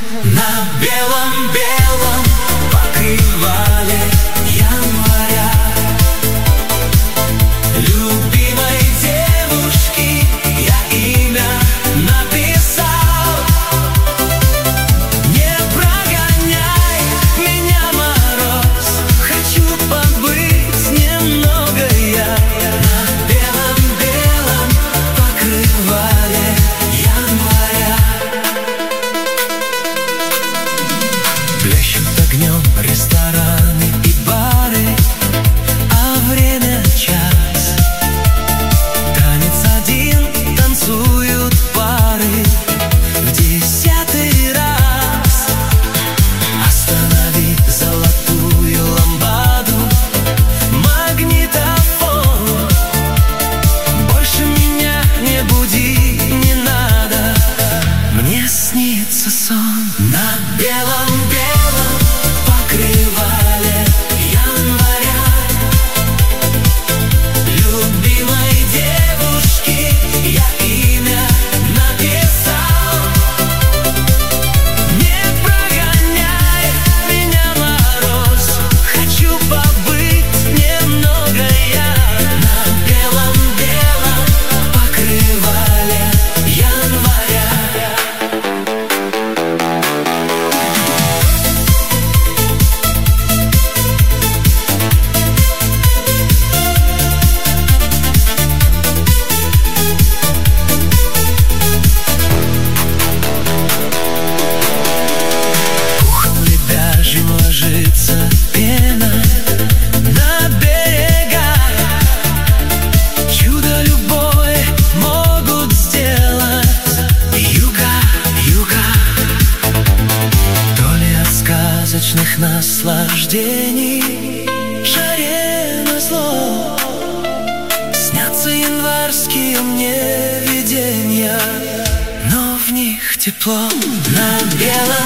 На белом-белом покрывале января любимой девушки я имя написал. Не прогоняй меня, мороз, хочу побыть немного я. На белом-белом покрывале января блещут огнем рестораны и бары, а время час. Танец один, танцуют пары в 10-й раз. Останови золотую ламбаду, магнитофон. Больше меня не буди, не надо, мне снится сон. На белом-белом покрывале января любимой девушки я имя написал. Не прогоняй меня, мороз, хочу побыть немного я. На белом-белом покрывале января. Пухом лебяжьим ложится пена на берега. Чудо любое могут сделать юга, юга. То ли от сказочных наслаждений жаре назло снятся январские мне видения, но в них тепло. На белом